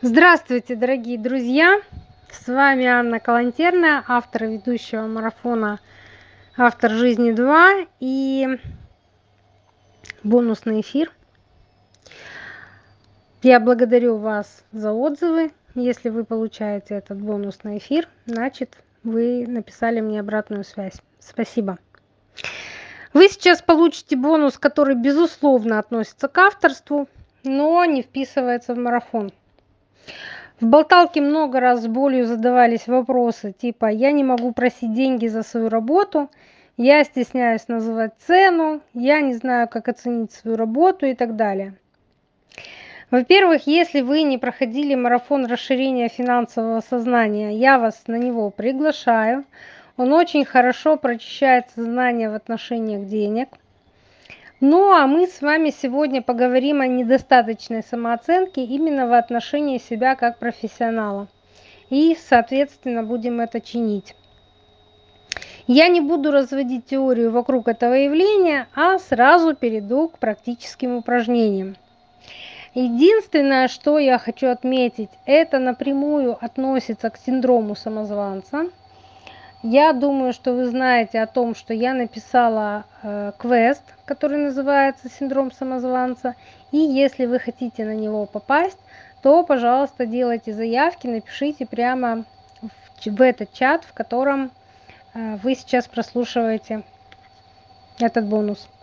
Здравствуйте, дорогие друзья! С вами Анна Калантерная, автор и ведущего марафона «Автор жизни 2» и бонусный эфир. Я благодарю вас за отзывы. Если вы получаете этот бонусный эфир, значит, вы написали мне обратную связь. Спасибо. Вы сейчас получите бонус, который, безусловно, относится к авторству, но не вписывается в марафон. В болталке много раз с болью задавались вопросы типа «я не могу просить деньги за свою работу», «я стесняюсь называть цену», «я не знаю, как оценить свою работу» и так далее. Во-первых, если вы не проходили марафон расширения финансового сознания, я вас на него приглашаю. Он очень хорошо прочищает сознание в отношениях денег. Ну, а мы с вами сегодня поговорим о недостаточной самооценке именно в отношении себя как профессионала. И, соответственно, будем это чинить. Я не буду разводить теорию вокруг этого явления, а сразу перейду к практическим упражнениям. Единственное, что я хочу отметить, это напрямую относится к синдрому самозванца. Я думаю, что вы знаете о том, что я написала квест, который называется «Синдром самозванца». И если вы хотите на него попасть, то, пожалуйста, делайте заявки, напишите прямо в этот чат, в котором вы сейчас прослушиваете этот бонус.